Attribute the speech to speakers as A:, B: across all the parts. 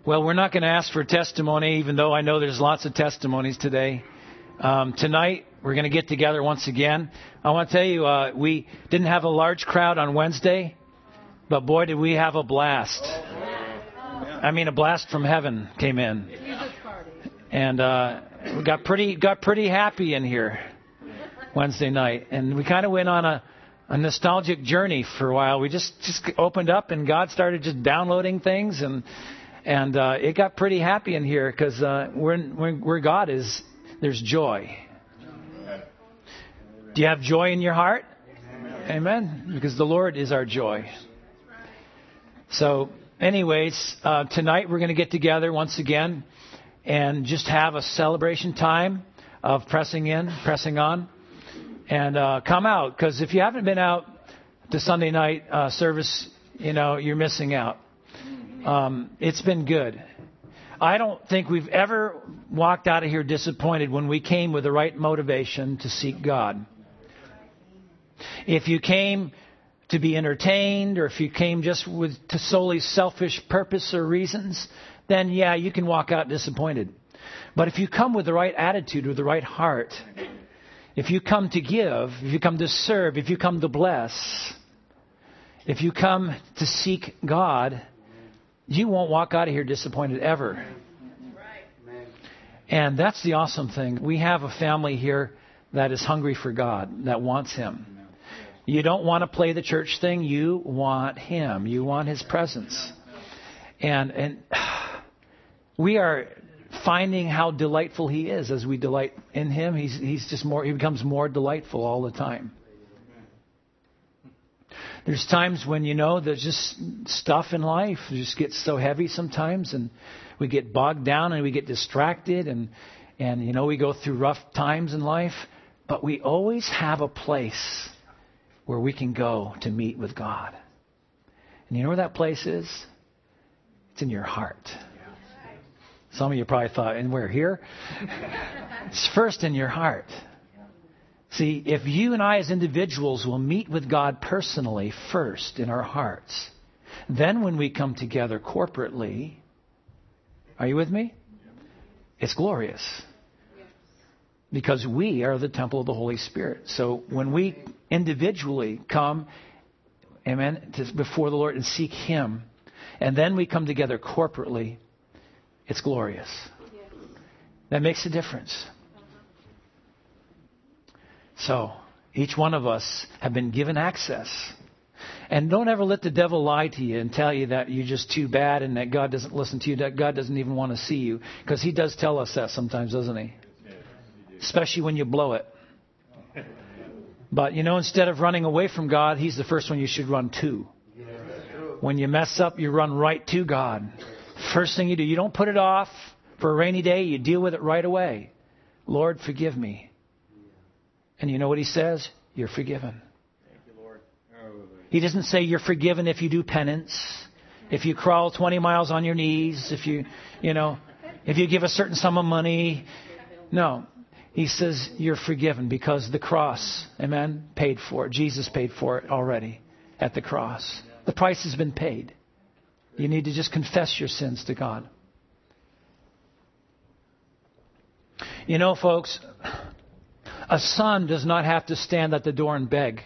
A: Well, we're not going to ask for testimony, even though I know there's lots of testimonies today. Tonight, we're going to get together once again. I want to tell you, we didn't have a large crowd on Wednesday, but boy, did we have a blast. I mean, a blast from heaven came in. And we got pretty happy in here Wednesday night. And we kind of went on a nostalgic journey for a while. We just opened up and God started just downloading things, and it got pretty happy in here because where God is, there's joy. Do you have joy in your heart? Amen. Because the Lord is our joy. So anyways, tonight we're going to get together once again and just have a celebration time of pressing on. And come out, because if you haven't been out to Sunday night service, you're missing out. It's been good. I don't think we've ever walked out of here disappointed when we came with the right motivation to seek God. If you came to be entertained, or if you came just to solely selfish purpose or reasons, then yeah, you can walk out disappointed. But if you come with the right attitude, with the right heart, if you come to give, if you come to serve, if you come to bless, if you come to seek God, you won't walk out of here disappointed ever. And that's the awesome thing. We have a family here that is hungry for God, that wants Him. You don't want to play the church thing. You want Him. You want His presence. And we are finding how delightful He is as we delight in Him. He becomes more delightful all the time. There's times when, there's just stuff in life. It just gets so heavy sometimes, and we get bogged down and we get distracted, and we go through rough times in life. But we always have a place where we can go to meet with God. And you know where that place is? It's in your heart. Some of you probably thought, and we're here? It's first in your heart. See, if you and I as individuals will meet with God personally first in our hearts, then when we come together corporately, are you with me? It's glorious. Because we are the temple of the Holy Spirit. So when we individually come, amen, before the Lord and seek Him, and then we come together corporately, it's glorious. That makes a difference. So, each one of us have been given access. And don't ever let the devil lie to you and tell you that you're just too bad and that God doesn't listen to you, that God doesn't even want to see you. Because He does tell us that sometimes, doesn't He? Especially when you blow it. But, instead of running away from God, He's the first one you should run to. When you mess up, you run right to God. First thing you do, you don't put it off for a rainy day. You deal with it right away. Lord, forgive me. And you know what He says? You're forgiven.
B: Thank you, Lord.
A: He doesn't say you're forgiven if you do penance, if you crawl 20 miles on your knees, if you give a certain sum of money. No. He says you're forgiven because the cross, amen, paid for it. Jesus paid for it already at the cross. The price has been paid. You need to just confess your sins to God. Folks, a son does not have to stand at the door and beg.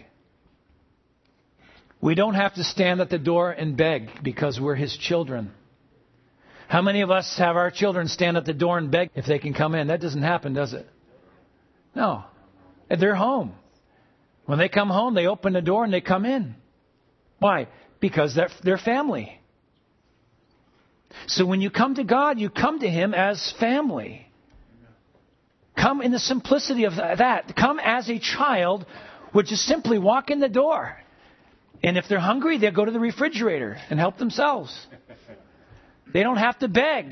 A: We don't have to stand at the door and beg because we're His children. How many of us have our children stand at the door and beg if they can come in? That doesn't happen, does it? No. They're home. When they come home, they open the door and they come in. Why? Because they're family. So when you come to God, you come to Him as family. Come in the simplicity of that. Come as a child would just simply walk in the door. And if they're hungry, they'll go to the refrigerator and help themselves. They don't have to beg.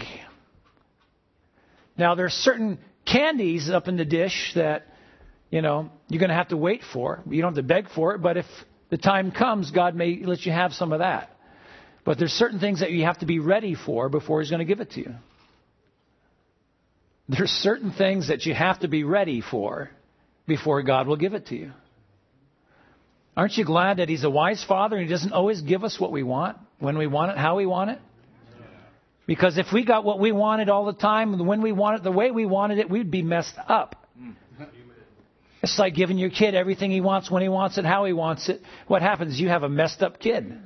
A: Now, there's certain candies up in the dish that, you're going to have to wait for. You don't have to beg for it, but if the time comes, God may let you have some of that. But there's certain things that you have to be ready for before He's going to give it to you. There's certain things that you have to be ready for before God will give it to you. Aren't you glad that He's a wise Father and He doesn't always give us what we want, when we want it, how we want it? Because if we got what we wanted all the time, and when we wanted, the way we wanted it, we'd be messed up. It's like giving your kid everything he wants, when he wants it, how he wants it. What happens? You have a messed up kid.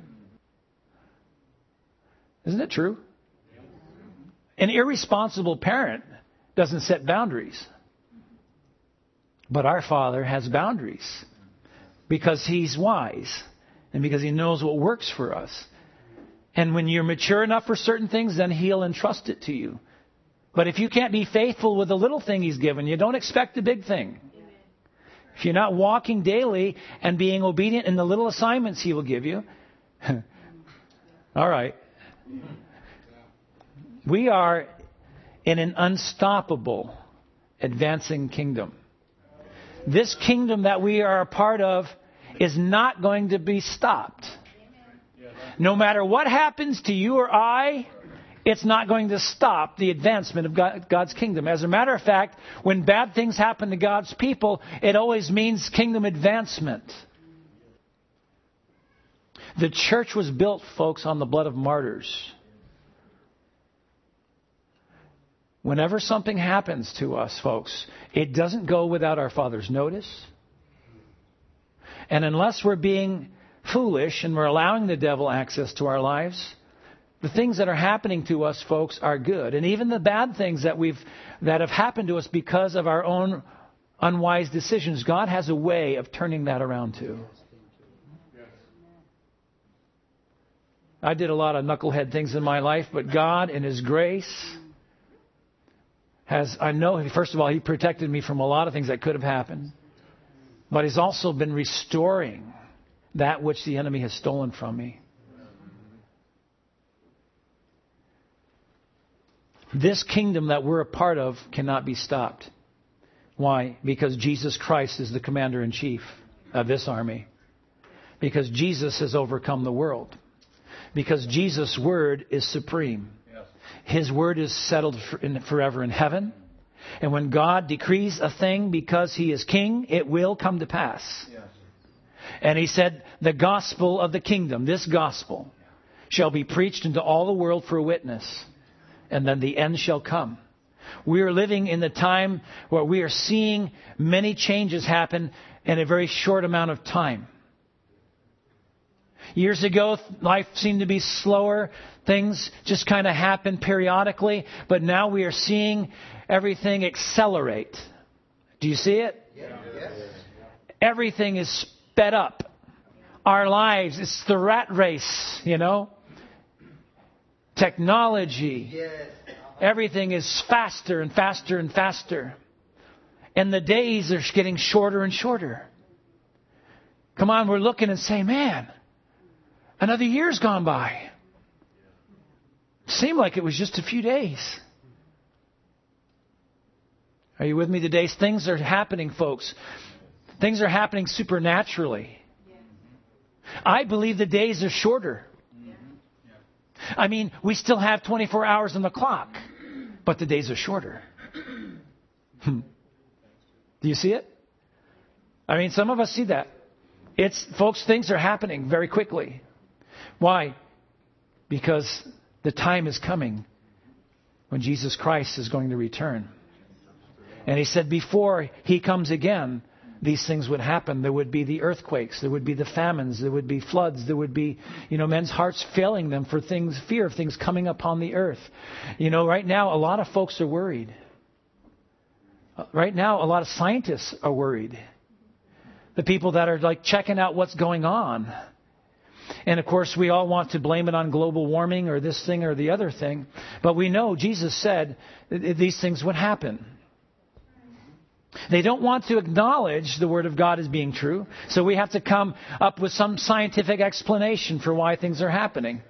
A: Isn't it true? An irresponsible parent doesn't set boundaries. But our Father has boundaries because He's wise and because He knows what works for us. And when you're mature enough for certain things, then He'll entrust it to you. But if you can't be faithful with the little thing He's given you, don't expect the big thing. If you're not walking daily and being obedient in the little assignments He will give you, all right. We are in an unstoppable, advancing kingdom. This kingdom that we are a part of is not going to be stopped. No matter what happens to you or I, it's not going to stop the advancement of God's kingdom. As a matter of fact, when bad things happen to God's people, it always means kingdom advancement. The church was built, folks, on the blood of martyrs. Whenever something happens to us, folks, it doesn't go without our Father's notice. And unless we're being foolish and we're allowing the devil access to our lives, the things that are happening to us, folks, are good. And even the bad things that have happened to us because of our own unwise decisions, God has a way of turning that around too. I did a lot of knucklehead things in my life, but God in His grace first of all, He protected me from a lot of things that could have happened. But He's also been restoring that which the enemy has stolen from me. This kingdom that we're a part of cannot be stopped. Why? Because Jesus Christ is the commander-in-chief of this army. Because Jesus has overcome the world. Because Jesus' word is supreme. His word is settled forever in heaven. And when God decrees a thing because He is king, it will come to pass. Yes. And He said, the gospel of the kingdom, this gospel, shall be preached into all the world for a witness. And then the end shall come. We are living in the time where we are seeing many changes happen in a very short amount of time. Years ago, life seemed to be slower. Things just kind of happened periodically. But now we are seeing everything accelerate. Do you see it? Yes. Everything is sped up. Our lives, it's the rat race, Technology. Yes. Everything is faster and faster and faster. And the days are getting shorter and shorter. Come on, we're looking and saying, man, another year's gone by. Seemed like it was just a few days. Are you with me today? Things are happening, folks. Things are happening supernaturally. I believe the days are shorter. I mean, we still have 24 hours on the clock, but the days are shorter. Do you see it? I mean, some of us see that. Folks, things are happening very quickly. Why? Because the time is coming when Jesus Christ is going to return. And He said before He comes again, these things would happen. There would be the earthquakes. There would be the famines. There would be floods. There would be, men's hearts failing them for fear of things coming upon the earth. Right now, a lot of folks are worried. Right now, a lot of scientists are worried. The people that are checking out what's going on. And of course, we all want to blame it on global warming or this thing or the other thing. But we know Jesus said these things would happen. They don't want to acknowledge the Word of God as being true. So we have to come up with some scientific explanation for why things are happening.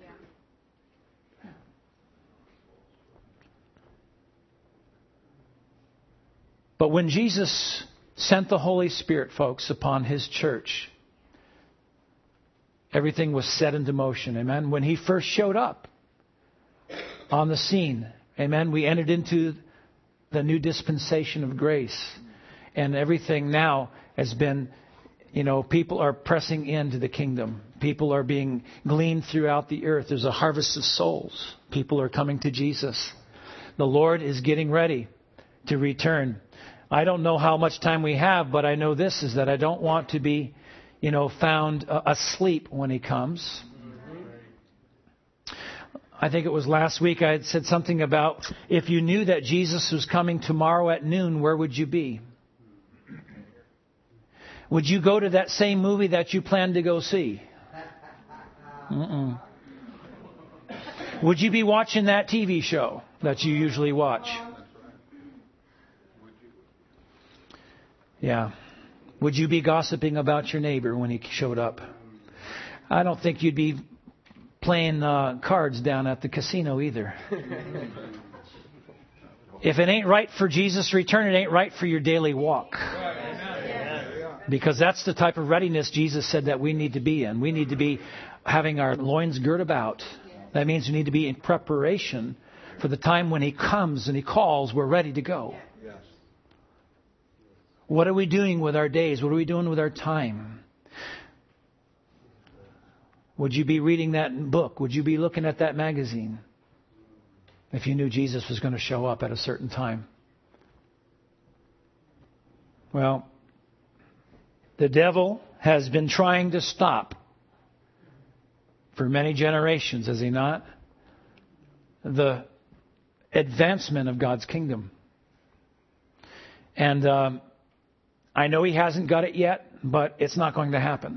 A: But when Jesus sent the Holy Spirit, folks, upon His church, everything was set into motion. Amen. When He first showed up on the scene, amen, we entered into the new dispensation of grace. And everything now has been, People are pressing into the kingdom. People are being gleaned throughout the earth. There's a harvest of souls. People are coming to Jesus. The Lord is getting ready to return. I don't know how much time we have, but I know this is that I don't want to be, found asleep when He comes. I think it was last week I had said something about if you knew that Jesus was coming tomorrow at noon, where would you be? Would you go to that same movie that you planned to go see? Would you be watching that TV show that you usually watch? Yeah. Would you be gossiping about your neighbor when he showed up? I don't think you'd be playing cards down at the casino either. If it ain't right for Jesus' return, it ain't right for your daily walk. Because that's the type of readiness Jesus said that we need to be in. We need to be having our loins girt about. That means we need to be in preparation for the time when He comes and He calls, we're ready to go. What are we doing with our days? What are we doing with our time? Would you be reading that book? Would you be looking at that magazine if you knew Jesus was going to show up at a certain time? Well, the devil has been trying to stop for many generations, has he not? The advancement of God's kingdom. And I know he hasn't got it yet, but it's not going to happen.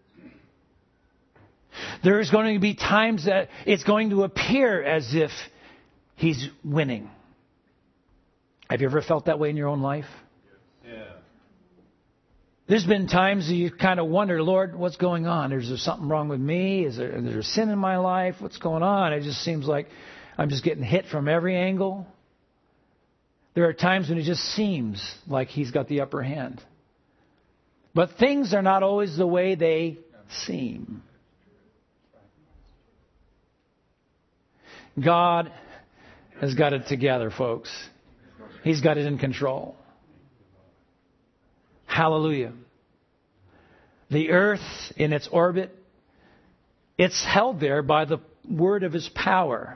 A: There's going to be times that it's going to appear as if he's winning. Have you ever felt that way in your own life? Yeah. There's been times that you kind of wonder, Lord, what's going on? Is there something wrong with me? Is there sin in my life? What's going on? It just seems like I'm just getting hit from every angle. There are times when it just seems like he's got the upper hand. But things are not always the way they seem. God has got it together, folks. He's got it in control. Hallelujah. The earth in its orbit, it's held there by the word of His power.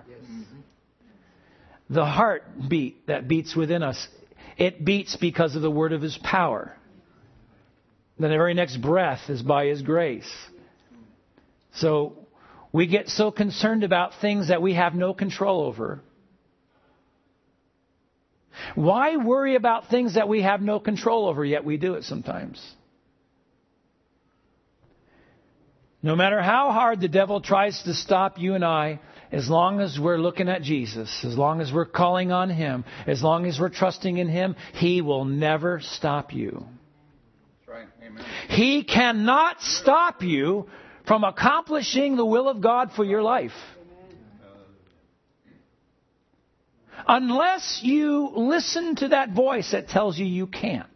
A: The heartbeat that beats within us, it beats because of the word of His power. Then the very next breath is by His grace. So we get so concerned about things that we have no control over. Why worry about things that we have no control over, yet we do it sometimes? No matter how hard the devil tries to stop you and I, as long as we're looking at Jesus, as long as we're calling on Him, as long as we're trusting in Him, He will never stop you.
B: That's right. Amen.
A: He cannot stop you from accomplishing the will of God for your life. Unless you listen to that voice that tells you you can't.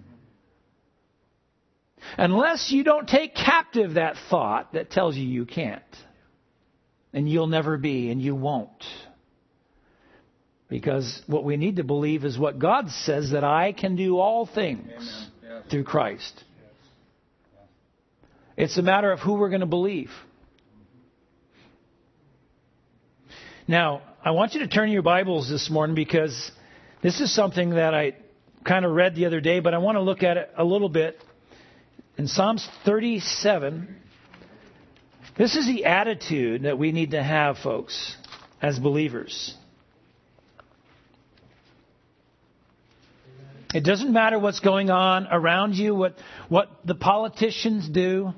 A: Unless you don't take captive that thought that tells you you can't. And you'll never be, and you won't. Because what we need to believe is what God says, that I can do all things through Christ. It's a matter of who we're going to believe. Now, I want you to turn your Bibles this morning, because this is something that I kind of read the other day, but I want to look at it a little bit. In Psalms 37, this is the attitude that we need to have, folks, as believers. It doesn't matter what's going on around you, what the politicians do.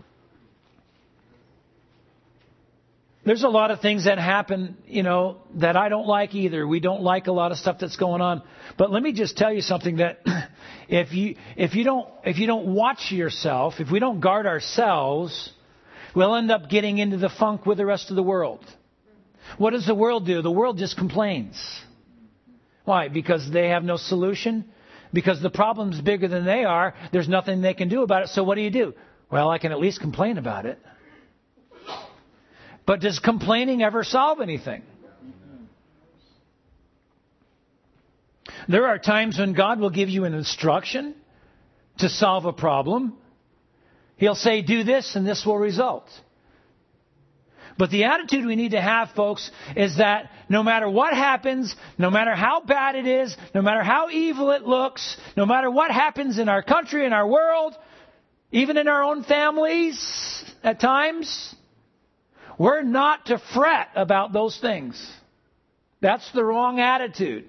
A: There's a lot of things that happen, that I don't like either. We don't like a lot of stuff that's going on. But let me just tell you something, that if you don't watch yourself, if we don't guard ourselves, we'll end up getting into the funk with the rest of the world. What does the world do? The world just complains. Why? Because they have no solution? Because the problem's bigger than they are. There's nothing they can do about it. So what do? Well, I can at least complain about it. But does complaining ever solve anything? There are times when God will give you an instruction to solve a problem. He'll say, do this and this will result. But the attitude we need to have, folks, is that no matter what happens, no matter how bad it is, no matter how evil it looks, no matter what happens in our country, in our world, even in our own families at times, we're not to fret about those things. That's the wrong attitude.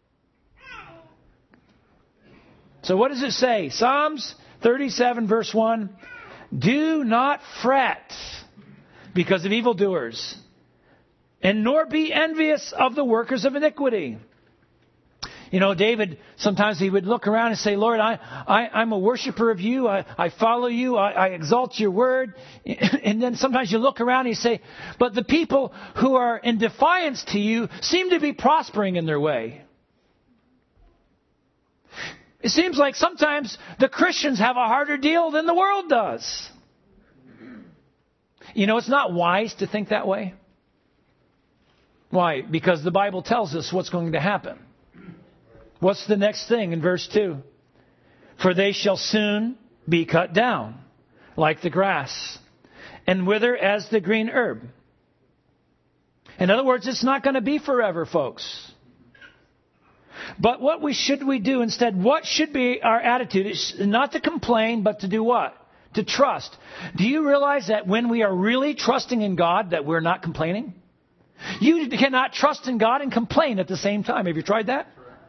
A: So what does it say? Psalms 37 verse 1. Do not fret because of evildoers, and nor be envious of the workers of iniquity. You know, David, sometimes he would look around and say, Lord, I'm a worshiper of you. I follow you. I exalt your word. And then sometimes you look around and you say, but the people who are in defiance to you seem to be prospering in their way. It seems like sometimes the Christians have a harder deal than the world does. You know, it's not wise to think that way. Why? Because the Bible tells us what's going to happen. What's the next thing in verse 2? For they shall soon be cut down like the grass and wither as the green herb. In other words, it's not going to be forever, folks. But what should we do instead? What should be our attitude? It's not to complain, but to do what? To trust. Do you realize that when we are really trusting in God, that we're not complaining? You cannot trust in God and complain at the same time. Have you tried that?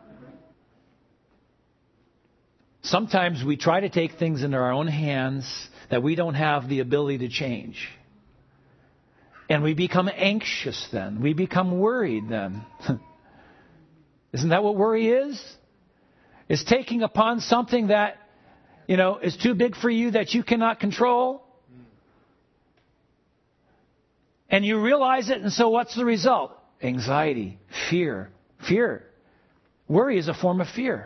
A: Sometimes we try to take things into our own hands that we don't have the ability to change. And we become anxious then. We become worried then. Isn't that what worry is? It's taking upon something that, you know, is too big for you that you cannot control. And you realize it, and so what's the result? Anxiety, fear. Fear. Worry is a form of fear.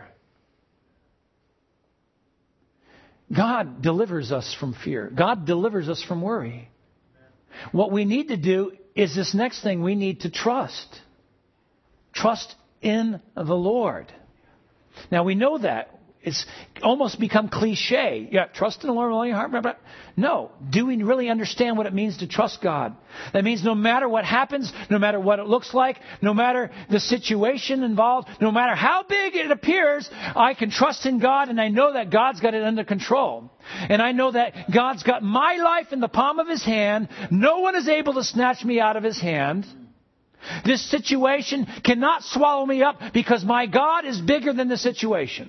A: God delivers us from fear. God delivers us from worry. What we need to do is this next thing. We need to trust. Trust in the Lord. Now we know that. It's almost become cliche. Yeah, trust in the Lord with all your heart. Blah, blah. No. Do we really understand what it means to trust God? That means no matter what happens, no matter what it looks like, no matter the situation involved, no matter how big it appears, I can trust in God, and I know that God's got it under control. And I know that God's got my life in the palm of His hand. No one is able to snatch me out of His hand. This situation cannot swallow me up because my God is bigger than the situation.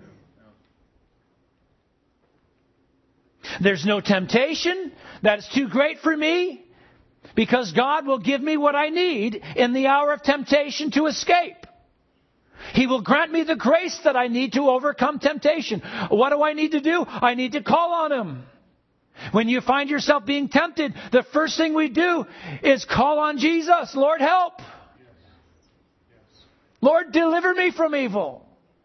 A: There's no temptation that is too great for me because God will give me what I need in the hour of temptation to escape. He will grant me the grace that I need to overcome temptation. What do I need to do? I need to call on Him. When you find yourself being tempted, the first thing we do is call on Jesus. Lord, help. Lord, deliver me from evil.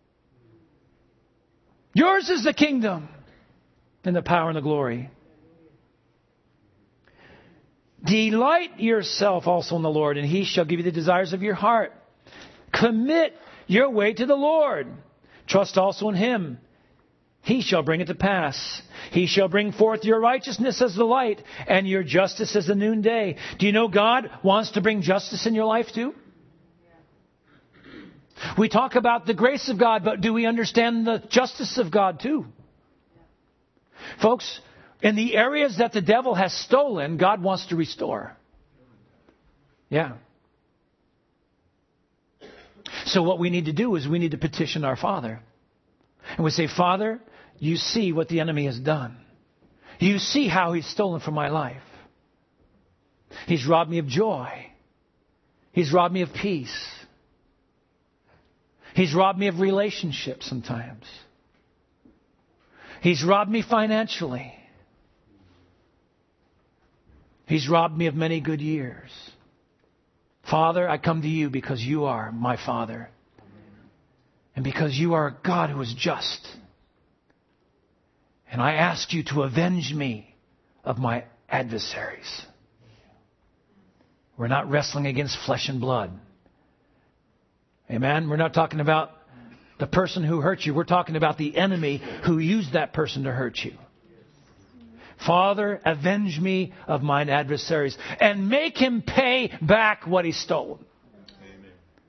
A: Yours is the kingdom and the power and the glory. Delight yourself also in the Lord, and He shall give you the desires of your heart. Commit your way to the Lord. Trust also in Him. He shall bring it to pass. He shall bring forth your righteousness as the light and your justice as the noonday. Do you know God wants to bring justice in your life too? We talk about the grace of God, but do we understand the justice of God too? Folks, in the areas that the devil has stolen, God wants to restore. Yeah. So what we need to do is we need to petition our Father. And we say, Father, you see what the enemy has done. You see how he's stolen from my life. He's robbed me of joy. He's robbed me of peace. He's robbed me of relationships sometimes. He's robbed me financially. He's robbed me of many good years. Father, I come to you because you are my Father. And because you are a God who is just. And I ask you to avenge me of my adversaries. We're not wrestling against flesh and blood. Amen? We're not talking about the person who hurt you. We're talking about the enemy who used that person to hurt you. Father, avenge me of mine adversaries and make him pay back what he stole. Amen.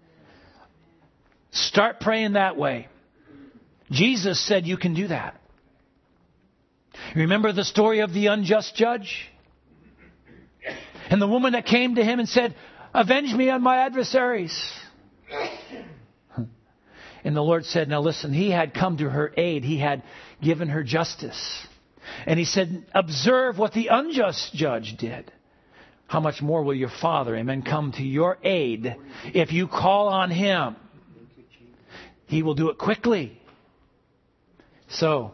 A: Start praying that way. Jesus said you can do that. Remember the story of the unjust judge? And the woman that came to him and said, avenge me on my adversaries. And the Lord said, now listen, he had come to her aid. He had given her justice. And he said, observe what the unjust judge did. How much more will your Father, amen, come to your aid if you call on him? He will do it quickly. So,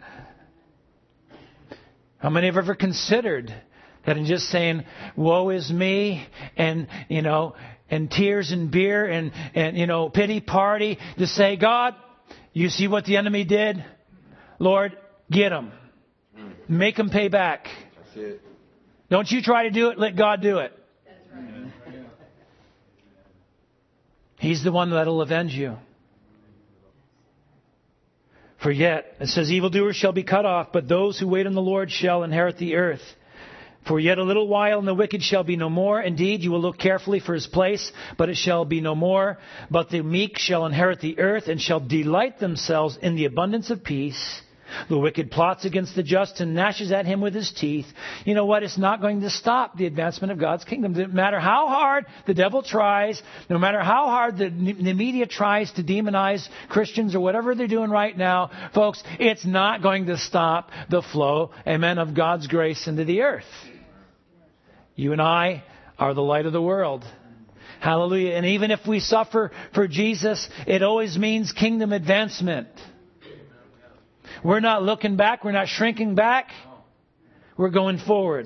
A: how many have ever considered that in just saying, woe is me, and, and tears and beer and pity party, to say, God, you see what the enemy did? Lord, get him. Make him pay back. That's it. Don't you try to do it, let God do it. That's right. He's the one that'll avenge you. For yet, it says, evildoers shall be cut off, but those who wait on the Lord shall inherit the earth. For yet a little while, and the wicked shall be no more. Indeed, you will look carefully for his place, but it shall be no more. But the meek shall inherit the earth, and shall delight themselves in the abundance of peace. The wicked plots against the just and gnashes at him with his teeth. You know what? It's not going to stop the advancement of God's kingdom. No matter how hard the devil tries, no matter how hard the media tries to demonize Christians or whatever they're doing right now, folks, it's not going to stop the flow, amen, of God's grace into the earth. You and I are the light of the world. Hallelujah. And even if we suffer for Jesus, it always means kingdom advancement. We're not looking back. We're not shrinking back. We're going forward.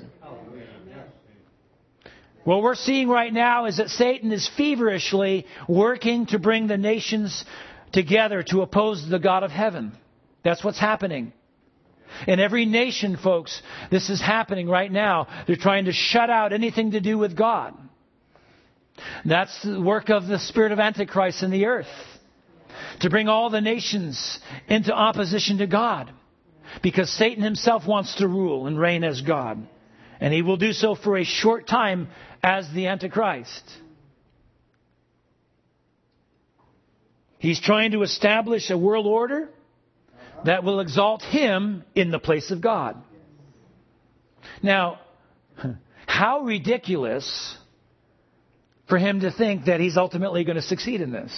A: What we're seeing right now is that Satan is feverishly working to bring the nations together to oppose the God of heaven. That's what's happening. In every nation, folks, this is happening right now. They're trying to shut out anything to do with God. That's the work of the spirit of Antichrist in the earth. To bring all the nations into opposition to God. Because Satan himself wants to rule and reign as God. And he will do so for a short time as the Antichrist. He's trying to establish a world order that will exalt him in the place of God. Now, how ridiculous for him to think that he's ultimately going to succeed in this.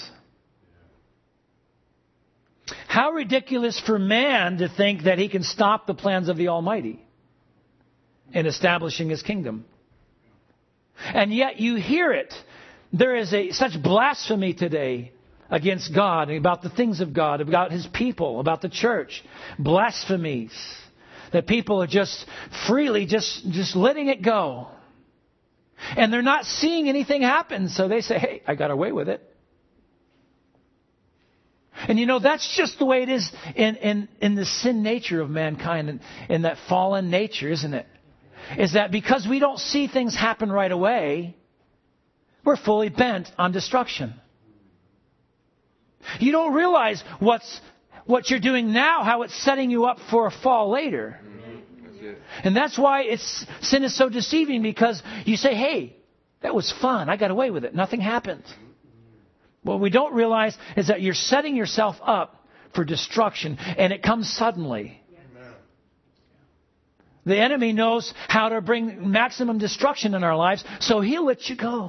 A: How ridiculous for man to think that he can stop the plans of the Almighty in establishing his kingdom. And yet you hear it. There is such blasphemy today against God, about the things of God, about his people, about the church. Blasphemies. That people are just freely just letting it go. And they're not seeing anything happen. So they say, hey, I got away with it. And that's just the way it is in the sin nature of mankind and in that fallen nature, isn't it? Is that because we don't see things happen right away, we're fully bent on destruction. You don't realize what you're doing now, how it's setting you up for a fall later. And that's why sin is so deceiving, because you say, hey, that was fun. I got away with it. Nothing happened. What we don't realize is that you're setting yourself up for destruction, and it comes suddenly. Amen. The enemy knows how to bring maximum destruction in our lives, so he'll let you go.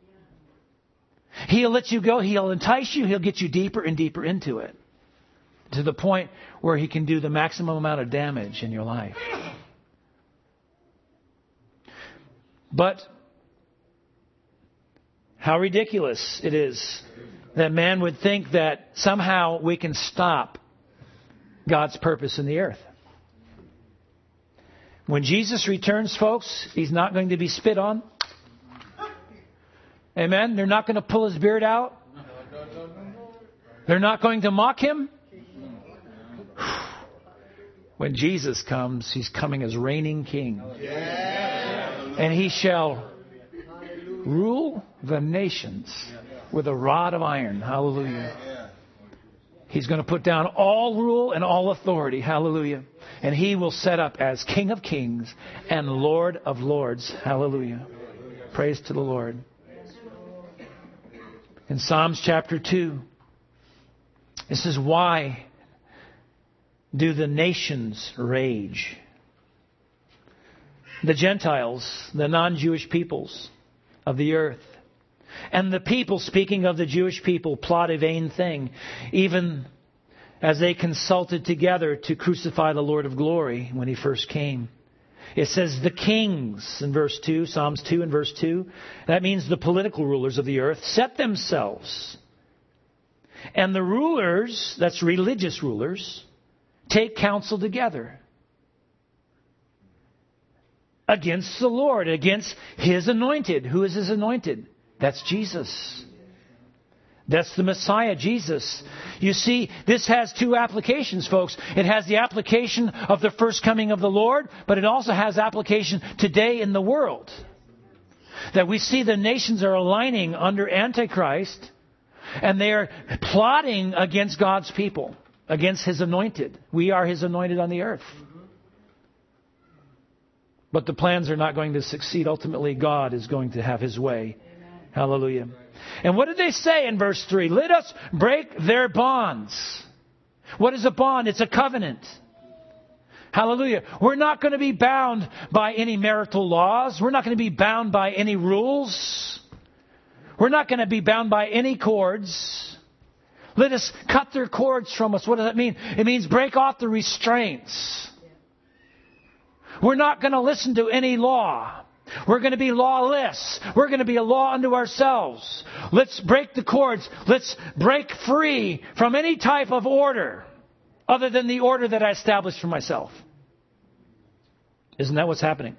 A: He'll let you go. He'll entice you. He'll get you deeper and deeper into it, to the point where he can do the maximum amount of damage in your life. But how ridiculous it is that man would think that somehow we can stop God's purpose in the earth. When Jesus returns, folks, he's not going to be spit on. Amen? They're not going to pull his beard out. They're not going to mock him. When Jesus comes, he's coming as reigning king. And he shall rule the nations with a rod of iron. Hallelujah. He's going to put down all rule and all authority. Hallelujah. And He will set up as King of Kings and Lord of Lords. Hallelujah. Praise to the Lord. In Psalms chapter 2, this is why do the nations rage? The Gentiles, the non-Jewish peoples of the earth. And the people, speaking of the Jewish people, plot a vain thing, even as they consulted together to crucify the Lord of glory when He first came. It says the kings in verse 2, Psalms 2 and verse 2. That means the political rulers of the earth set themselves. And the rulers, that's religious rulers, take counsel together against the Lord, against His anointed. Who is His anointed? That's Jesus. That's the Messiah, Jesus. You see, this has two applications, folks. It has the application of the first coming of the Lord, but it also has application today in the world. That we see the nations are aligning under Antichrist, and they are plotting against God's people, against His anointed. We are His anointed on the earth. But the plans are not going to succeed. Ultimately, God is going to have His way. Hallelujah. And what did they say in verse 3? Let us break their bonds. What is a bond? It's a covenant. Hallelujah. We're not going to be bound by any marital laws. We're not going to be bound by any rules. We're not going to be bound by any cords. Let us cut their cords from us. What does that mean? It means break off the restraints. We're not going to listen to any law. We're going to be lawless. We're going to be a law unto ourselves. Let's break the cords. Let's break free from any type of order other than the order that I established for myself. Isn't that what's happening?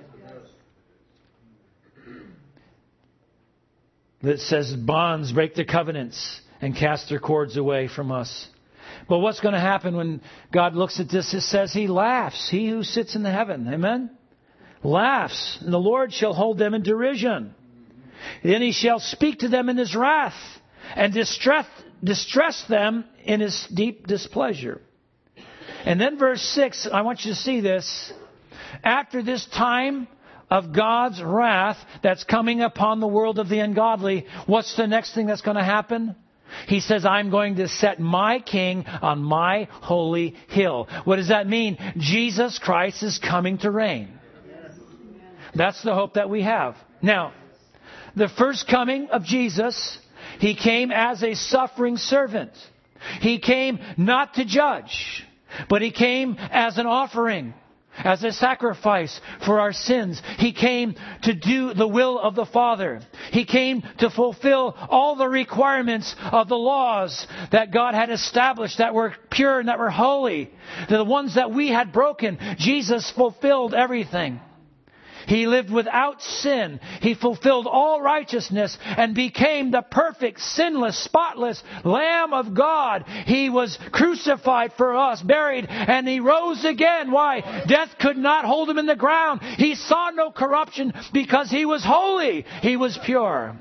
A: That says bonds, break their covenants, and cast their cords away from us. But what's going to happen when God looks at this? It says He laughs. He who sits in the heaven. Amen? Laughs, and the Lord shall hold them in derision. Then He shall speak to them in His wrath, and distress them in His deep displeasure. And then verse 6, I want you to see this. After this time of God's wrath that's coming upon the world of the ungodly, what's the next thing that's going to happen? He says, I'm going to set my king on my holy hill. What does that mean? Jesus Christ is coming to reign. That's the hope that we have. Now, the first coming of Jesus, He came as a suffering servant. He came not to judge, but He came as an offering, as a sacrifice for our sins. He came to do the will of the Father. He came to fulfill all the requirements of the laws that God had established that were pure and that were holy. The ones that we had broken. Jesus fulfilled everything. He lived without sin. He fulfilled all righteousness and became the perfect, sinless, spotless Lamb of God. He was crucified for us, buried, and He rose again. Why? Death could not hold Him in the ground. He saw no corruption because He was holy. He was pure.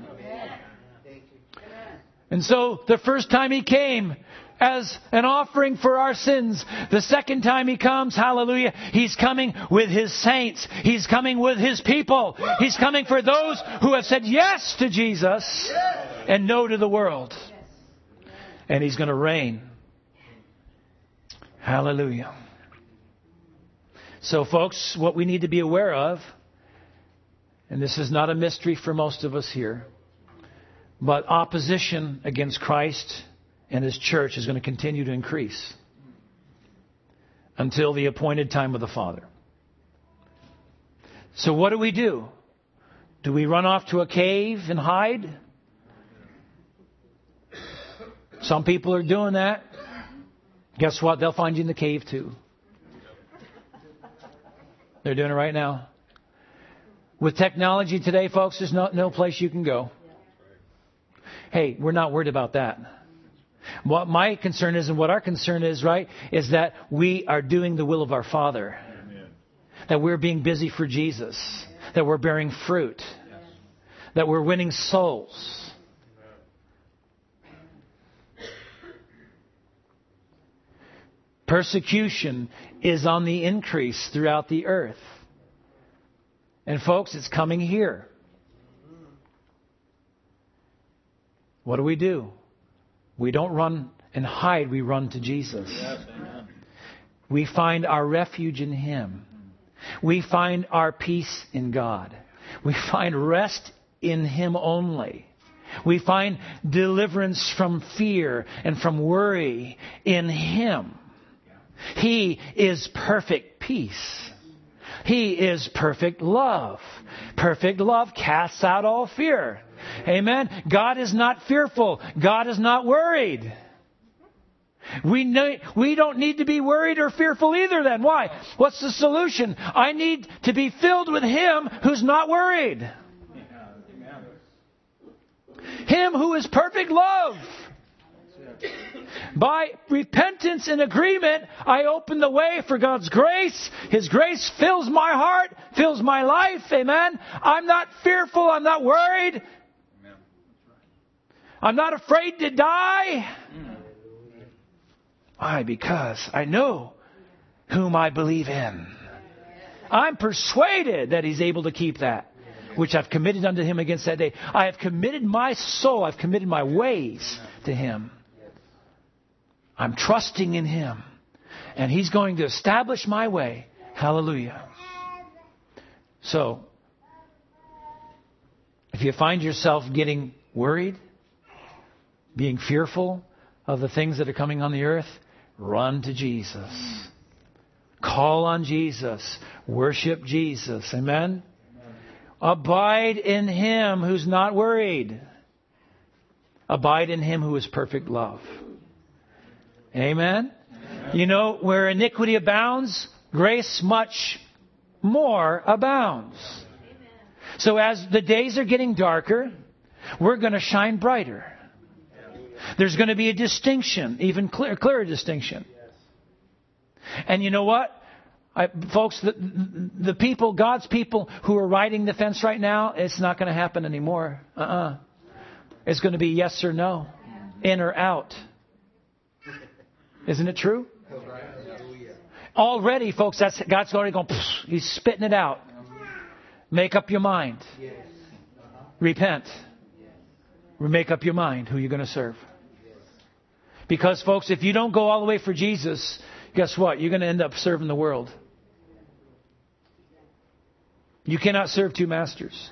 A: And so the first time He came as an offering for our sins. The second time He comes, hallelujah, He's coming with His saints. He's coming with His people. He's coming for those who have said yes to Jesus and no to the world. And He's going to reign. Hallelujah. So folks, what we need to be aware of, and this is not a mystery for most of us here, but opposition against Christ and His church is going to continue to increase until the appointed time of the Father. So what do? Do we run off to a cave and hide? Some people are doing that. Guess what? They'll find you in the cave too. They're doing it right now. With technology today, folks, there's no place you can go. Hey, we're not worried about that. What my concern is and what our concern is, right, is that we are doing the will of our Father. Amen. That we're being busy for Jesus. Amen. That we're bearing fruit. Yes. That we're winning souls. Persecution is on the increase throughout the earth. And folks, it's coming here. What do? We don't run and hide, we run to Jesus.
B: Yes, amen.
A: We find our refuge in Him. We find our peace in God. We find rest in Him only. We find deliverance from fear and from worry in Him. He is perfect peace. He is perfect love. Perfect love casts out all fear. Amen. God is not fearful. God is not worried. We don't need to be worried or fearful either then. Why? What's the solution? I need to be filled with Him who's not worried. Him who is perfect love. By repentance and agreement, I open the way for God's grace. His grace fills my heart, fills my life. Amen. I'm not fearful. I'm not worried. I'm not afraid to die. Why? Because I know whom I believe in. I'm persuaded that He's able to keep that which I've committed unto Him against that day. I have committed my soul. I've committed my ways to Him. I'm trusting in Him. And He's going to establish my way. Hallelujah. So, if you find yourself getting worried, being fearful of the things that are coming on the earth, run to Jesus. Call on Jesus. Worship Jesus. Amen? Abide in Him who's not worried. Abide in Him who is perfect love. Amen? You know, where iniquity abounds, grace much more abounds. So as the days are getting darker, we're going to shine brighter. There's going to be a distinction, even clearer distinction. And you know what? Folks, the people, God's people who are riding the fence right now, it's not going to happen anymore. It's going to be yes or no, in or out. Isn't it true? Already, folks, God's already going, He's spitting it out. Make up your mind. Repent. Make up your mind who you're going to serve. Because, folks, if you don't go all the way for Jesus, guess what? You're going to end up serving the world. You cannot serve two masters.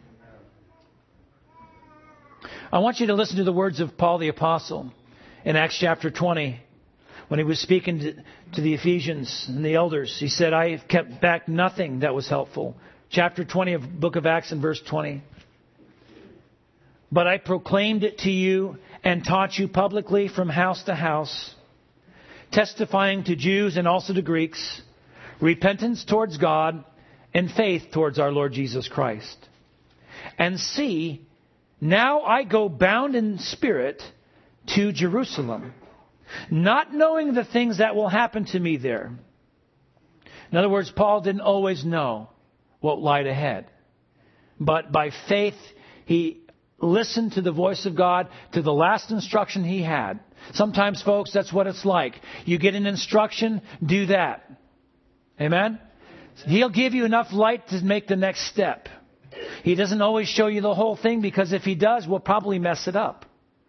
A: I want you to listen to the words of Paul the Apostle in Acts chapter 20. When he was speaking to the Ephesians and the elders, he said, I have kept back nothing that was helpful. Chapter 20 of book of Acts and verse 20. But I proclaimed it to you and taught you publicly from house to house, testifying to Jews and also to Greeks, repentance towards God and faith towards our Lord Jesus Christ. And see, now I go bound in spirit to Jerusalem, not knowing the things that will happen to me there. In other words, Paul didn't always know what lied ahead. But by faith, he listened to the voice of God, to the last instruction he had. Sometimes, folks, that's what it's like. You get an instruction, do that. Amen? He'll give you enough light to make the next step. He doesn't always show you the whole thing, because if He does, we'll probably mess it up.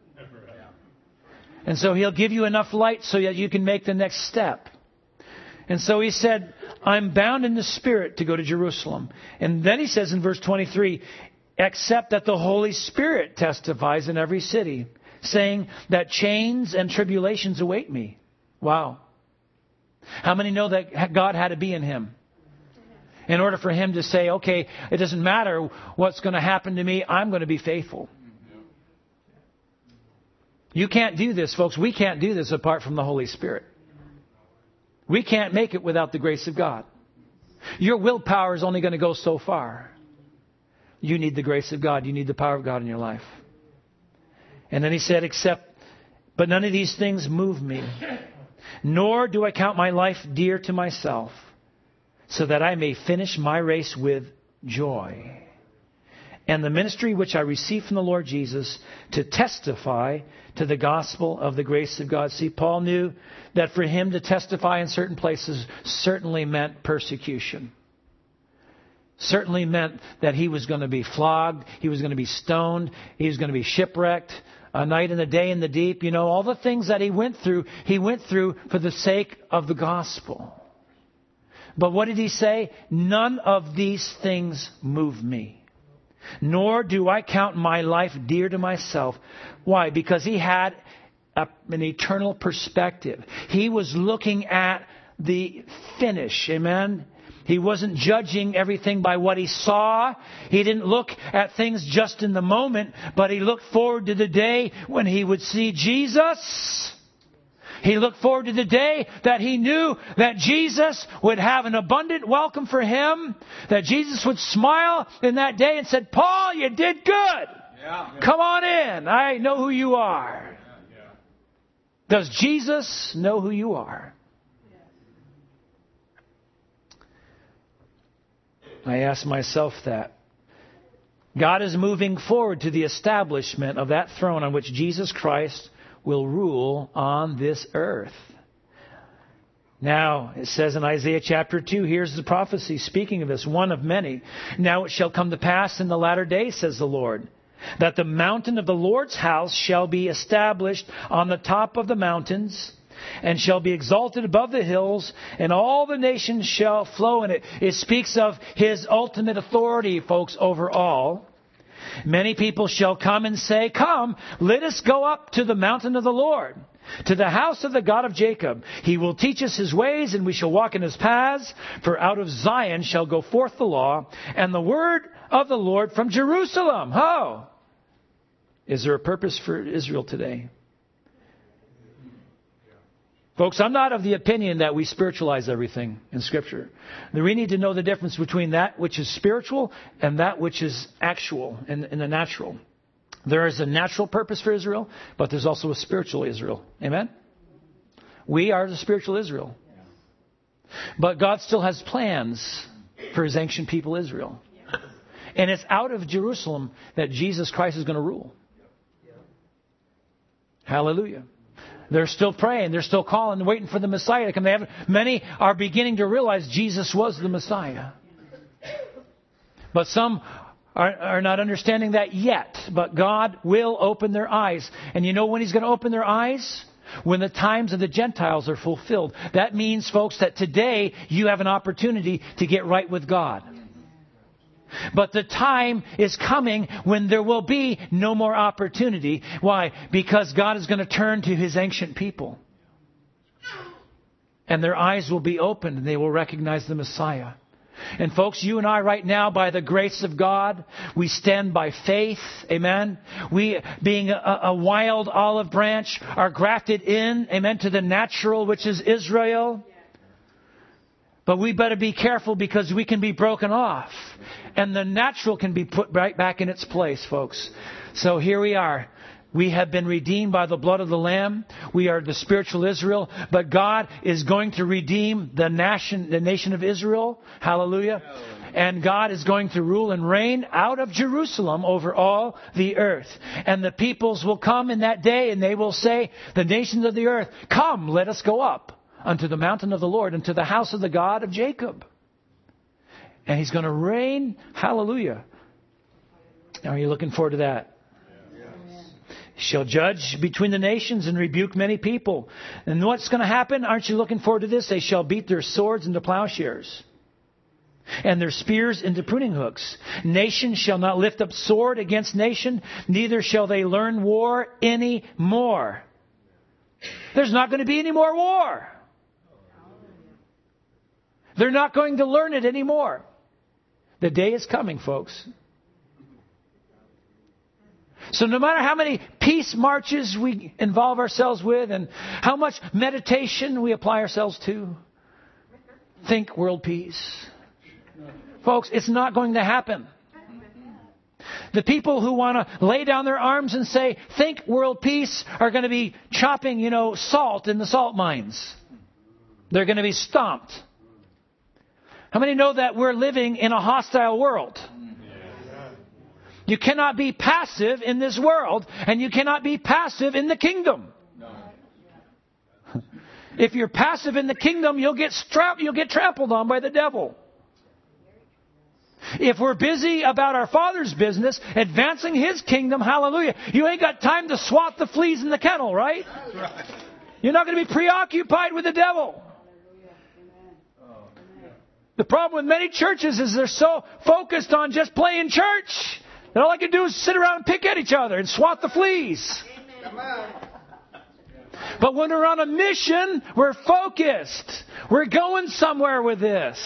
A: And so He'll give you enough light so that you can make the next step. And so he said, I'm bound in the Spirit to go to Jerusalem. And then he says in verse 23, except that the Holy Spirit testifies in every city, saying that chains and tribulations await me. Wow. How many know that God had to be in him? In order for him to say, okay, it doesn't matter what's going to happen to me, I'm going to be faithful. You can't do this, folks. We can't do this apart from the Holy Spirit. We can't make it without the grace of God. Your willpower is only going to go so far. You need the grace of God. You need the power of God in your life. And then he said, but none of these things move me, nor do I count my life dear to myself, so that I may finish my race with joy and the ministry which I received from the Lord Jesus to testify to the gospel of the grace of God. See, Paul knew that for him to testify in certain places certainly meant persecution. Certainly meant that he was going to be flogged, he was going to be stoned, he was going to be shipwrecked, a night and a day in the deep. You know, all the things that he went through for the sake of the gospel. But what did he say? None of these things move me. Nor do I count my life dear to myself. Why? Because he had an eternal perspective. He was looking at the finish. Amen? He wasn't judging everything by what he saw. He didn't look at things just in the moment, but he looked forward to the day when he would see Jesus. He looked forward to the day that he knew that Jesus would have an abundant welcome for him, that Jesus would smile in that day and said, Paul, you did good. Come on in. I know who you are. Does Jesus know who you are? I ask myself that. God is moving forward to the establishment of that throne on which Jesus Christ will rule on this earth. Now, it says in Isaiah chapter 2, here's the prophecy speaking of this, one of many. Now it shall come to pass in the latter days, says the Lord, that the mountain of the Lord's house shall be established on the top of the mountains, and shall be exalted above the hills, and all the nations shall flow in it. It speaks of His ultimate authority, folks, over all. Many people shall come and say, Come, let us go up to the mountain of the Lord, to the house of the God of Jacob. He will teach us His ways, and we shall walk in His paths. For out of Zion shall go forth the law, and the word of the Lord from Jerusalem. How? Is there a purpose for Israel today? Folks, I'm not of the opinion that we spiritualize everything in Scripture. We need to know the difference between that which is spiritual and that which is actual in the natural. There is a natural purpose for Israel, but there's also a spiritual Israel. Amen? We are the spiritual Israel. But God still has plans for His ancient people Israel. And it's out of Jerusalem that Jesus Christ is going to rule. Hallelujah. They're still praying. They're still calling and waiting for the Messiah to come. Many are beginning to realize Jesus was the Messiah. But some are not understanding that yet. But God will open their eyes. And you know when He's going to open their eyes? When the times of the Gentiles are fulfilled. That means, folks, that today you have an opportunity to get right with God. But the time is coming when there will be no more opportunity. Why? Because God is going to turn to His ancient people. And their eyes will be opened and they will recognize the Messiah. And folks, you and I right now, by the grace of God, we stand by faith. Amen. We, being a wild olive branch, are grafted in, amen, to the natural, which is Israel. But we better be careful because we can be broken off. And the natural can be put right back in its place, folks. So here we are. We have been redeemed by the blood of the Lamb. We are the spiritual Israel. But God is going to redeem the nation of Israel. Hallelujah. And God is going to rule and reign out of Jerusalem over all the earth. And the peoples will come in that day and they will say, the nations of the earth, come, let us go up unto the mountain of the Lord, unto the house of the God of Jacob. And He's going to reign. Hallelujah. Are you looking forward to that? Yes. Shall judge between the nations and rebuke many people. And what's going to happen? Aren't you looking forward to this? They shall beat their swords into plowshares, and their spears into pruning hooks. Nation shall not lift up sword against nation, neither shall they learn war any more. There's not going to be any more war. They're not going to learn it anymore. The day is coming, folks. So no matter how many peace marches we involve ourselves with and how much meditation we apply ourselves to, think world peace. Folks, it's not going to happen. The people who want to lay down their arms and say, think world peace, are going to be chopping, salt in the salt mines. They're going to be stomped. How many know that we're living in a hostile world? You cannot be passive in this world, and you cannot be passive in the kingdom. No. If you're passive in the kingdom, you'll get trampled on by the devil. If we're busy about our Father's business, advancing His kingdom, hallelujah, you ain't got time to swat the fleas in the kennel, right? You're not going to be preoccupied with the devil. The problem with many churches is they're so focused on just playing church that all I can do is sit around and pick at each other and swat the fleas. But when we're on a mission, we're focused. We're going somewhere with this.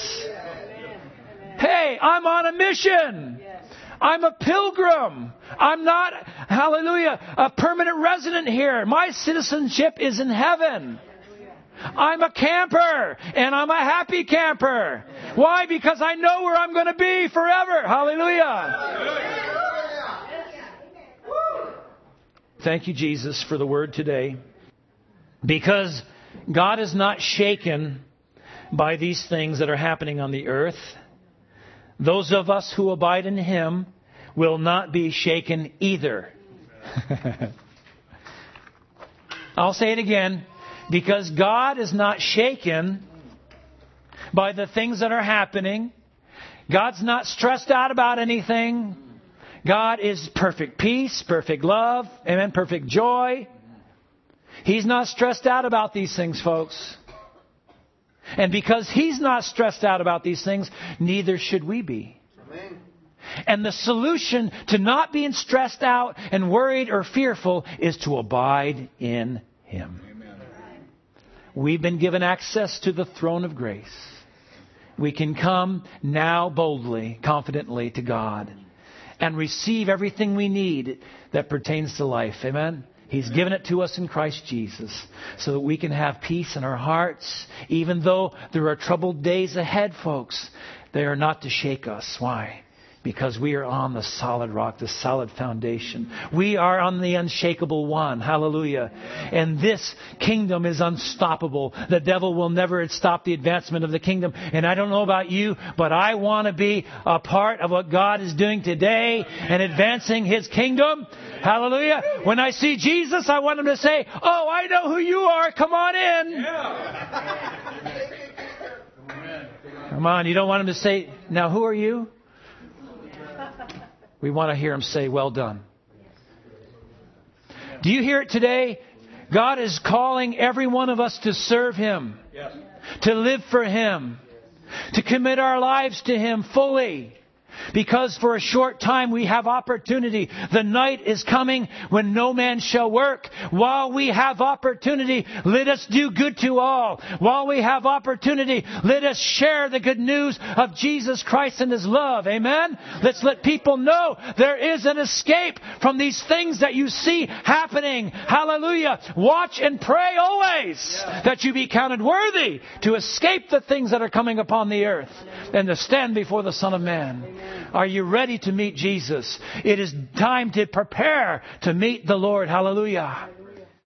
A: Hey, I'm on a mission. I'm a pilgrim. I'm not, hallelujah, a permanent resident here. My citizenship is in heaven. I'm a camper, and I'm a happy camper. Why? Because I know where I'm going to be forever. Hallelujah. Thank you, Jesus, for the word today. Because God is not shaken by these things that are happening on the earth. Those of us who abide in Him will not be shaken either. I'll say it again. Because God is not shaken by the things that are happening. God's not stressed out about anything. God is perfect peace, perfect love, amen, perfect joy. He's not stressed out about these things, folks. And because He's not stressed out about these things, neither should we be. Amen. And the solution to not being stressed out and worried or fearful is to abide in Him. We've been given access to the throne of grace. We can come now boldly, confidently to God and receive everything we need that pertains to life. Amen? He's given it to us in Christ Jesus so that we can have peace in our hearts. Even though there are troubled days ahead, folks, they are not to shake us. Why? Because we are on the solid rock, the solid foundation. We are on the unshakable one. Hallelujah. And this kingdom is unstoppable. The devil will never stop the advancement of the kingdom. And I don't know about you, but I want to be a part of what God is doing today and advancing His kingdom. Hallelujah. When I see Jesus, I want Him to say, "Oh, I know who you are. Come on in." Come on. You don't want Him to say, "Now who are you?" We want to hear Him say, "Well done." Do you hear it today? God is calling every one of us to serve Him, to live for Him, to commit our lives to Him fully. Because for a short time we have opportunity. The night is coming when no man shall work. While we have opportunity, let us do good to all. While we have opportunity, let us share the good news of Jesus Christ and His love. Amen? Let's let people know there is an escape from these things that you see happening. Hallelujah. Watch and pray always that you be counted worthy to escape the things that are coming upon the earth and to stand before the Son of Man. Are you ready to meet Jesus? It is time to prepare to meet the Lord. Hallelujah.